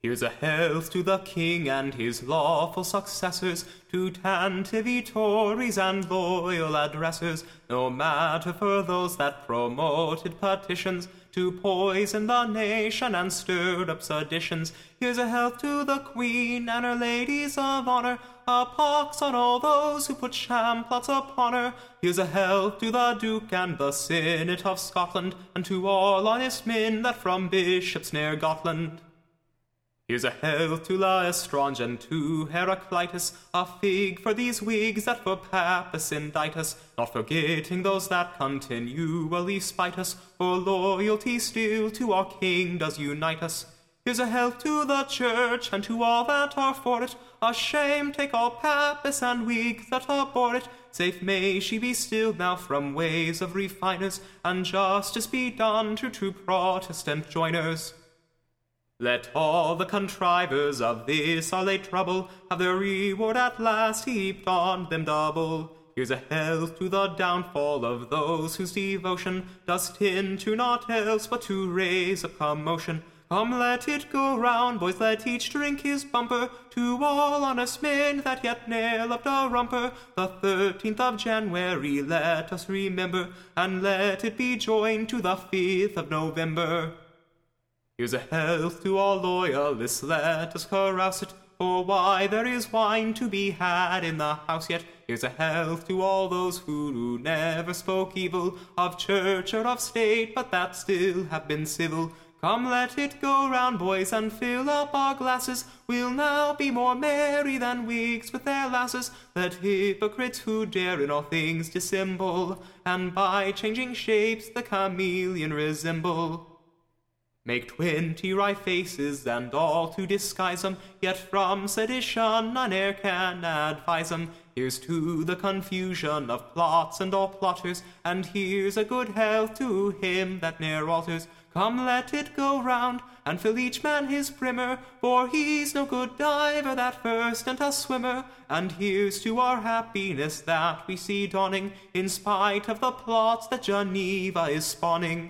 Here's a health to the king and his lawful successors, to Tantivy Tories and loyal addressers, no matter for those that promoted petitions to poison the nation and stirred up seditions. Here's a health to the Queen and her ladies of honour, a pox on all those who put sham plots upon her. Here's a health to the Duke and the Synod of Scotland, and to all honest men that from bishops near Gotland. Here's a health to L'Estrange and to Heraclitus, a fig for these Whigs that for Papists indict us, not forgetting those that continually spite us, for loyalty still to our King does unite us. Here's a health to the Church and to all that are for it, a shame take all Papists and Whigs that abhor it. Safe may she be still now from ways of refiners, and justice be done to true Protestant joiners. Let all the contrivers of this our late trouble have their reward at last heaped on them double. Here's a health to the downfall of those whose devotion does tend to naught else but to raise a commotion. Come, let it go round, boys, let each drink his bumper, to all honest men that yet ne'er loved a romper. The 13th of January let us remember, and let it be joined to the 5th of November. Here's a health to all loyalists, let us carouse it, for why there is wine to be had in the house yet. Here's a health to all those who never spoke evil of church or of state, but that still have been civil. Come, let it go round, boys, and fill up our glasses. We'll now be more merry than Whigs with their lasses. Let hypocrites who dare in all things dissemble, and by changing shapes the chameleon resemble, make 20 wry faces, and all to disguise 'em, yet from sedition none e'er can advise 'em. Here's to the confusion of plots and all plotters, and here's a good health to him that ne'er alters. Come, let it go round, and fill each man his brimmer, for he's no good diver that first and a swimmer. And here's to our happiness that we see dawning, in spite of the plots that Geneva is spawning.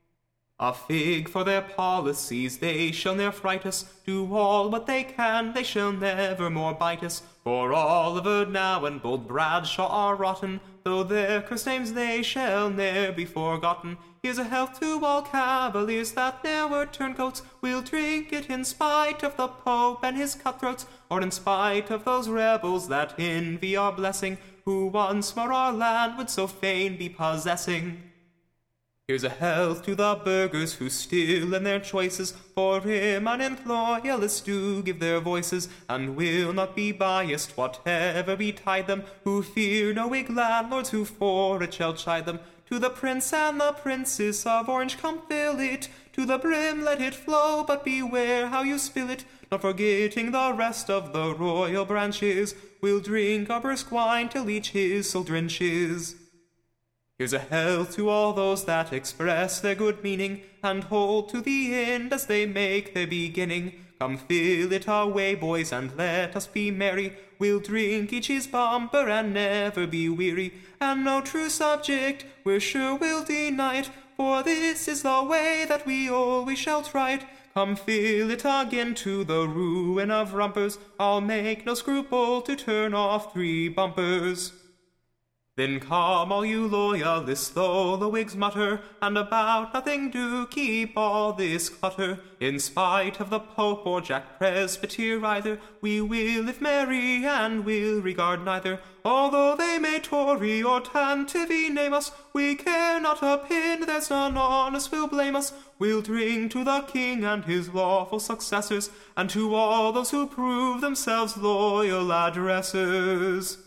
A fig for their policies, they shall ne'er fright us, do all what they can, they shall never more bite us. For Oliver now and bold Bradshaw are rotten, though their cursed names they shall ne'er be forgotten. Here's a health to all cavaliers that ne'er were turncoats, we'll drink it in spite of the Pope and his cutthroats, or in spite of those rebels that envy our blessing, who once more our land would so fain be possessing. Here's a health to the burghers who still in their choices for eminent loyalists do give their voices, and will not be biased whatever betide them, who fear no Whig landlords who for it shall chide them. To the Prince and the Princess of Orange come fill it, to the brim let it flow, but beware how you spill it. Not forgetting the rest of the royal branches, we'll drink our brisk wine till each his soul drenches. Here's a health to all those that express their good meaning, and hold to the end as they make their beginning. Come fill it our way, boys, and let us be merry. We'll drink each his bumper and never be weary, and no true subject we're sure will deny it, for this is the way that we always shall try it. Come fill it again to the ruin of rumpers, I'll make no scruple to turn off 3 bumpers. Then come all you loyalists, though the Whigs mutter, and about nothing do keep all this clutter. In spite of the Pope or Jack Presbyter either, we will live merry and will regard neither. Although they may Tory or Tantivy name us, we care not a pin, there's none on us will blame us. We'll drink to the King and his lawful successors, and to all those who prove themselves loyal addressers.